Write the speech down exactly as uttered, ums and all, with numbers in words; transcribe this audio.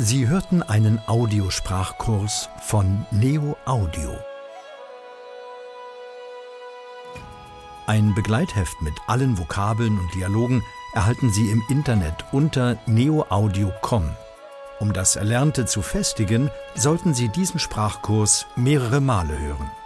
Sie hörten einen Audiosprachkurs von Neo Audio. Ein Begleitheft mit allen Vokabeln und Dialogen erhalten Sie im Internet unter neo audio punkt com. Um das Erlernte zu festigen, sollten Sie diesen Sprachkurs mehrere Male hören.